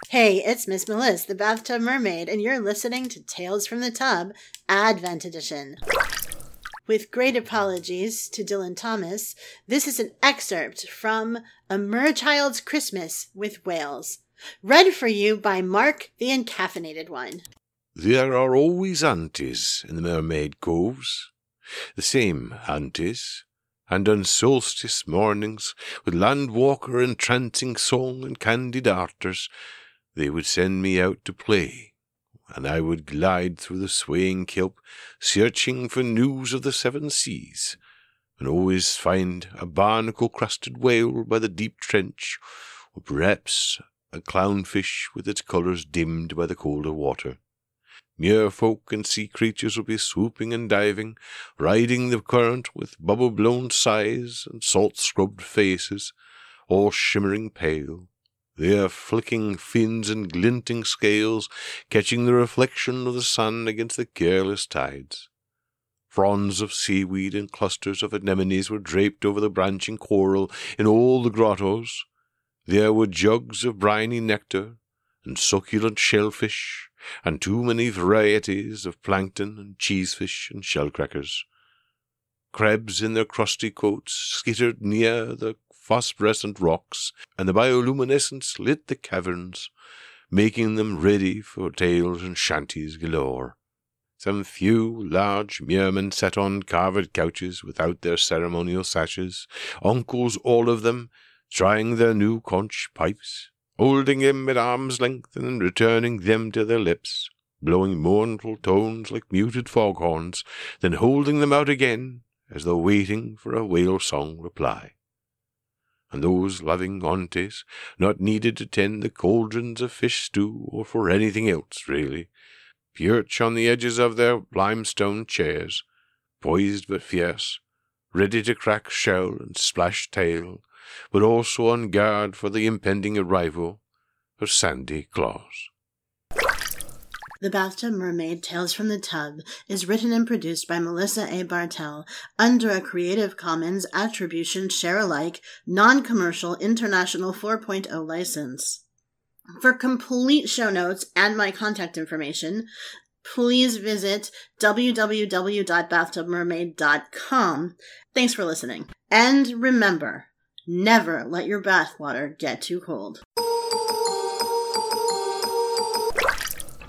Hey, it's Miss Melissa, the Bathtub Mermaid, and you're listening to Tales from the Tub, Advent Edition. With great apologies to Dylan Thomas, this is an excerpt from A Merchild's Christmas with Whales, read for you by Mark the Encaffeinated One. There are always aunties in the mermaid coves, the same aunties, and on solstice mornings, with landwalker entrancing song and candy darters, they would send me out to play, and I would glide through the swaying kelp, searching for news of the seven seas, and always find a barnacle-crusted whale by the deep trench, or perhaps a clownfish with its colours dimmed by the colder water. Merfolk and sea creatures would be swooping and diving, riding the current with bubble-blown sighs and salt-scrubbed faces, all shimmering pale, their flicking fins and glinting scales catching the reflection of the sun against the careless tides. Fronds of seaweed and clusters of anemones were draped over the branching coral in all the grottos. There were jugs of briny nectar, and succulent shellfish, and too many varieties of plankton and cheesefish and shellcrackers. Crabs in their crusty coats skittered near the phosphorescent rocks, and the bioluminescence lit the caverns, making them ready for tales and shanties galore. Some few large mermen sat on carved couches without their ceremonial sashes, uncles all of them, trying their new conch pipes, holding them at arm's length and returning them to their lips, blowing mournful tones like muted foghorns, then holding them out again, as though waiting for a whale-song reply. And those loving aunties, not needed to tend the cauldrons of fish stew or for anything else, really, perch on the edges of their limestone chairs, poised but fierce, ready to crack shell and splash tail, but also on guard for the impending arrival of Sandy Claus. The Bathtub Mermaid Tales from the Tub is written and produced by Melissa A. Bartell under a Creative Commons Attribution Share-alike, Non-Commercial International 4.0 license. For complete show notes and my contact information, please visit www.bathtubmermaid.com. Thanks for listening. And remember, never let your bathwater get too cold.